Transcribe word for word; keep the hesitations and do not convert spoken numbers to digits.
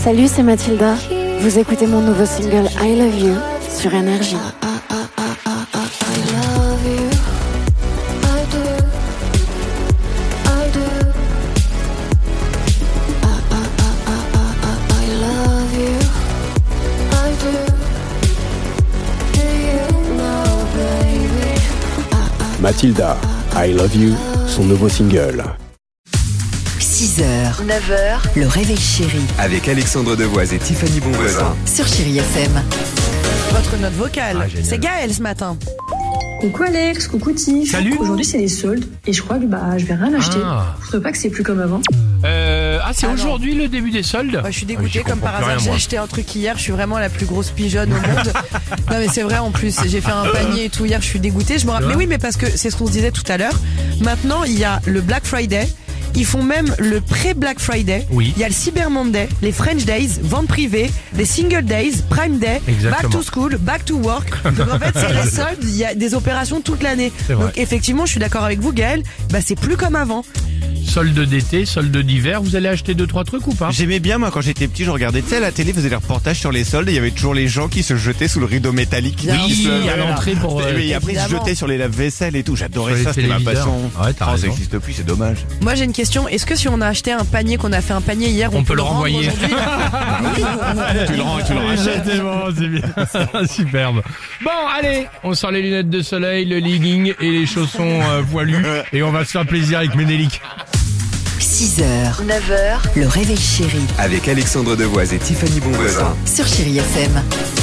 Salut, c'est Mathilda. Vous écoutez mon nouveau single I Love You sur Énergie. Mathilda, I Love You, son nouveau single. six heures, neuf heures, le réveil chéri. Avec Alexandre Devoise et Tiffany Bonvoisin. Sur Chéri F M. Votre note vocale, Ah, génial. c'est Gaël ce matin. Coucou Alex, coucou Tiff. Salut. Aujourd'hui c'est les soldes et je crois que bah je vais rien acheter. Ah. Je trouve pas que c'est plus comme avant. Euh, ah, c'est Ah non. aujourd'hui le début des soldes. Ouais, je suis Ah, dégoûtée j'y comme comprends par plus hasard. rien, J'ai moi. acheté un truc hier, je suis vraiment la plus grosse pigeonne au monde. Non mais c'est vrai en plus, j'ai fait un panier et tout hier, je suis dégoûtée. Je me rappelle, mais oui, mais parce que c'est ce qu'on se disait tout à l'heure. Maintenant, il y a le Black Friday. Ils font même le pré-Black Friday. Oui. Il y a le Cyber Monday, les French Days, vente privée, les Single Days, Prime Day, Exactement. Back to School, Back to Work. Donc en fait, c'est les soldes, il y a des opérations toute l'année. C'est vrai. Donc effectivement, je suis d'accord avec vous, Gaël. Bah c'est plus comme avant. Soldes d'été, soldes d'hiver, vous allez acheter deux trois trucs ou pas? J'aimais bien, moi, quand j'étais petit, je regardais, tu sais, à la télé, faisait des reportages sur les soldes et il y avait toujours les gens qui se jetaient sous le rideau métallique. Bien Oui, Qui se- à l'entrée pour. euh, Et après, ils se évidemment. jetaient sur les lave-vaisselle et tout. J'adorais Sur les ça, c'était ma téléviseurs. passion. Ouais, t'as Oh, ça raison. existe plus, c'est dommage. Moi j'ai une question, est-ce que si on a acheté un panier, qu'on a fait un panier hier, on, On peut le rendre renvoyer. aujourd'hui Tu le rends et tu le rachètes. C'est bon, c'est bien. Superbe. Bon, allez, on sort les lunettes de soleil, le legging et les chaussons euh, poilus et on va se faire plaisir avec Ménélique. six heures, neuf heures, le réveil chéri. Avec Alexandre Devoise et Tiffany Bonvoisin. Sur Chéri F M.